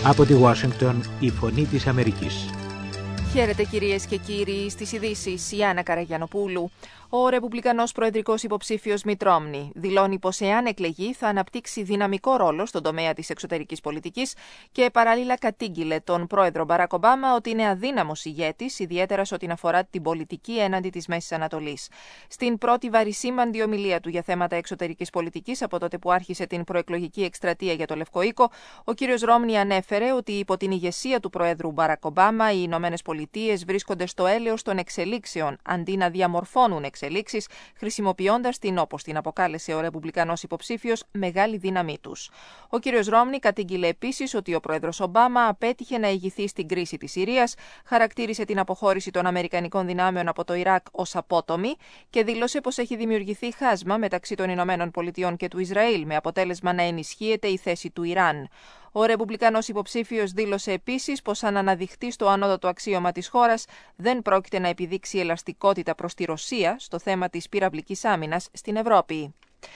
Από τη Ουάσιγκτον, η Φωνή της Αμερικής. Χαίρετε κυρίες και κύριοι, στις ειδήσεις η Άννα Καραγιανοπούλου. Ο ρεπουμπλικανός προεδρικός υποψήφιος Μιτ Ρόμνι δηλώνει πως εάν εκλεγεί θα αναπτύξει δυναμικό ρόλο στον τομέα της εξωτερικής πολιτικής και παράλληλα κατήγγειλε τον πρόεδρο Μπαράκ Ομπάμα ότι είναι αδύναμος ηγέτης, ιδιαίτερα σε ό,τι αφορά την πολιτική έναντι της Μέσης Ανατολής. Στην πρώτη βαρισίμαντη ομιλία του για θέματα εξωτερικής πολιτικής από τότε που άρχισε την προεκλογική εκστρατεία για το Λευκό Οίκο, ο κ. Ρόμνι ανέφερε ότι υπό την ηγεσία του πρόεδρου Μπαράκ Ομπάμα οι Ηνωμένες Πολιτείες βρίσκονται στο έλεος των εξελίξεων αντί να διαμορφώνουν εξελίξεις, χρησιμοποιώντας την, όπως την αποκάλεσε ο ρεπουμπλικανός υποψήφιος, μεγάλη δύναμή τους. Ο κ. Ρόμνι κατήγγειλε επίσης ότι ο πρόεδρος Ομπάμα απέτυχε να ηγηθεί στην κρίση της Συρίας, χαρακτήρισε την αποχώρηση των Αμερικανικών δυνάμεων από το Ιράκ ως απότομη και δήλωσε πως έχει δημιουργηθεί χάσμα μεταξύ των Ηνωμένων Πολιτειών και του Ισραήλ, με αποτέλεσμα να ενισχύεται η θέση του Ιράν. Ο ρεπουμπλικανός υποψήφιος δήλωσε επίσης πως αν αναδειχθεί στο ανώτατο αξίωμα της χώρας δεν πρόκειται να επιδείξει ελαστικότητα προς τη Ρωσία στο θέμα της πυραυλικής άμυνας στην Ευρώπη.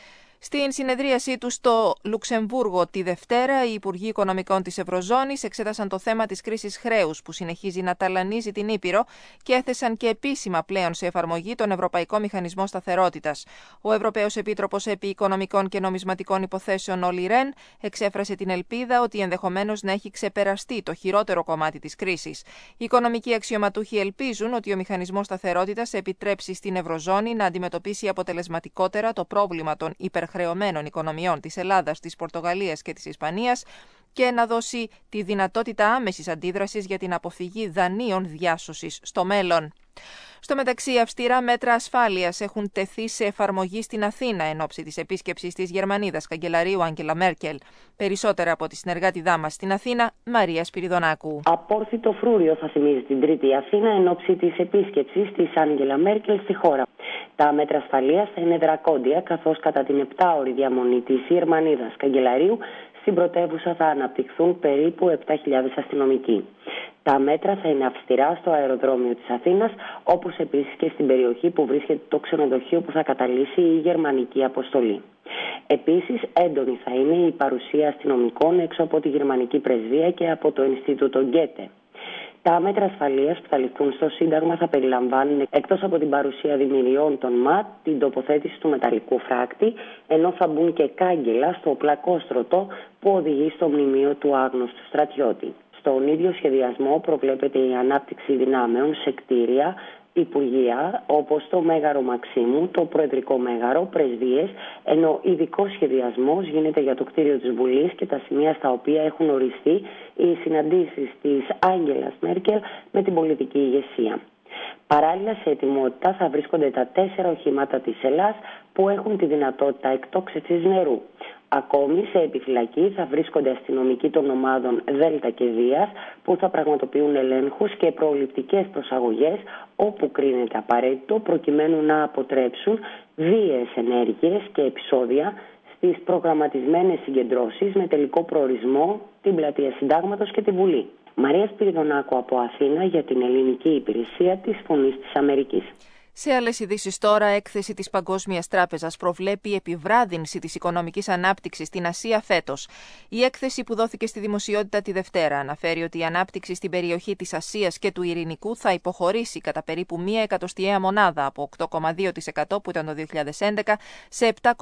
Στην συνεδρίασή του στο Λουξεμβούργο τη Δευτέρα, οι Υπουργοί Οικονομικών της Ευρωζώνης εξέτασαν το θέμα της κρίσης χρέους που συνεχίζει να ταλανίζει την Ήπειρο και έθεσαν και επίσημα πλέον σε εφαρμογή τον Ευρωπαϊκό Μηχανισμό Σταθερότητας. Ο Ευρωπαίος Επίτροπος επί Οικονομικών και Νομισματικών Υποθέσεων, Όλι Ρεν, εξέφρασε την ελπίδα ότι ενδεχομένως να έχει ξεπεραστεί το χειρότερο κομμάτι της κρίσης. Οι οικονομικοί αξιωματούχοι ελπίζουν ότι ο Μηχανισμός Σταθερότητας επιτρέψει στην Ευρωζώνη να αντιμετωπίσει αποτελεσματικότερα το πρόβλημα των υπερχρεωμένων οικονομιών της Ελλάδας, της Πορτογαλίας και της Ισπανίας και να δώσει τη δυνατότητα άμεσης αντίδρασης για την αποφυγή δανείων διάσωσης στο μέλλον. Στο μεταξύ, αυστηρά μέτρα ασφάλειας έχουν τεθεί σε εφαρμογή στην Αθήνα εν ώψη της επίσκεψης της Γερμανίδας καγκελαρίου Άγγελα Μέρκελ. Περισσότερα από τη συνεργάτιδά μας στην Αθήνα, Μαρία Σπυριδονάκου. Απόρθητο φρούριο θα θυμίζει την Τρίτη η Αθήνα εν ώψη της επίσκεψης της Άγγελα Μέρκελ στη χώρα. Τα μέτρα ασφαλείας θα είναι δρακόντια, καθώς κατά την 7ωρη διαμονή της Γερμανίδας καγκελαρίου στην πρωτεύουσα θα αναπτυχθούν περίπου 7.000 αστυνομικοί. Τα μέτρα θα είναι αυστηρά στο αεροδρόμιο της Αθήνας, όπως επίσης και στην περιοχή που βρίσκεται το ξενοδοχείο που θα καταλύσει η γερμανική αποστολή. Επίσης, έντονη θα είναι η παρουσία αστυνομικών έξω από τη γερμανική πρεσβεία και από το Ινστιτούτο Γκέτε. Τα μέτρα ασφαλείας που θα ληφθούν στο Σύνταγμα θα περιλαμβάνουν, εκτός από την παρουσία δημιουργιών των ΜΑΤ, την τοποθέτηση του μεταλλικού φράκτη, ενώ θα μπουν και κάγκελα στο πλακό στρωτό που οδηγεί στο μνημείο του άγνωστου στρατιώτη. Στον ίδιο σχεδιασμό προβλέπεται η ανάπτυξη δυνάμεων σε κτίρια, υπουργεία, όπως το Μέγαρο Μαξίμου, το Προεδρικό Μέγαρο, πρεσβείες, ενώ ειδικό σχεδιασμός γίνεται για το κτίριο της Βουλής και τα σημεία στα οποία έχουν οριστεί οι συναντήσεις της Άγγελας Μέρκελ με την πολιτική ηγεσία. Παράλληλα, σε ετοιμότητα θα βρίσκονται τα 4 οχήματα της ΕΛΑΣ που έχουν τη δυνατότητα εκτόξευσης νερού. Ακόμη σε επιφυλακή θα βρίσκονται αστυνομικοί των ομάδων Δέλτα και Δίας που θα πραγματοποιούν ελέγχους και προληπτικές προσαγωγές όπου κρίνεται απαραίτητο προκειμένου να αποτρέψουν βίαιες ενέργειες και επεισόδια στις προγραμματισμένες συγκεντρώσεις με τελικό προορισμό την Πλατεία Συντάγματος και τη Βουλή. Μαρία Σπυριδονάκου από Αθήνα για την Ελληνική Υπηρεσία της Φωνής της Αμερικής. Σε άλλες ειδήσεις τώρα, έκθεση της Παγκόσμιας Τράπεζας προβλέπει επιβράδυνση της οικονομικής ανάπτυξης στην Ασία φέτος. Η έκθεση που δόθηκε στη δημοσιότητα τη Δευτέρα αναφέρει ότι η ανάπτυξη στην περιοχή της Ασίας και του Ειρηνικού θα υποχωρήσει κατά περίπου 1 εκατοστιαία μονάδα από 8,2% που ήταν το 2011 σε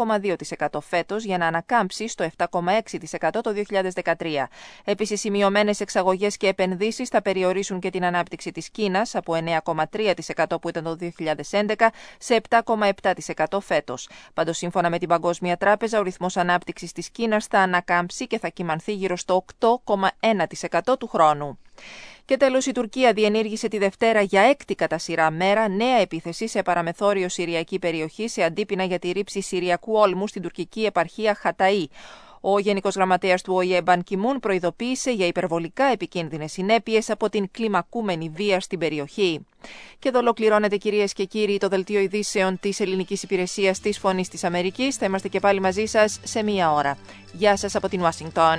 7,2% φέτος για να ανακάμψει στο 7,6% το 2013. Επίσης, οι μειωμένες εξαγωγές και επενδύσεις θα περιορίσουν και την ανάπτυξη της Κίνας από 9,3% που ήταν το 2011 σε 7,7% φέτος. Πάντως, σύμφωνα με την Παγκόσμια Τράπεζα, ο ρυθμός ανάπτυξης της Κίνας θα ανακάμψει και θα κυμανθεί γύρω στο 8,1% του χρόνου. Και τέλος, η Τουρκία διενήργησε τη Δευτέρα για 6η κατά σειρά μέρα νέα επίθεση σε παραμεθόριο συριακή περιοχή σε αντίπεινα για τη ρήψη συριακού όλμου στην τουρκική επαρχία Χαταΐ. Ο Γενικός Γραμματέας του ΟΗΕ Μπαν Κι Μουν προειδοποίησε για υπερβολικά επικίνδυνες συνέπειες από την κλιμακούμενη βία στην περιοχή. Και εδώ ολοκληρώνεται, κυρίες και κύριοι, το δελτίο ειδήσεων της Ελληνικής Υπηρεσίας της Φωνής της Αμερικής. Θα είμαστε και πάλι μαζί σας σε 1 ώρα. Γεια σας από την Ουάσιγκτον.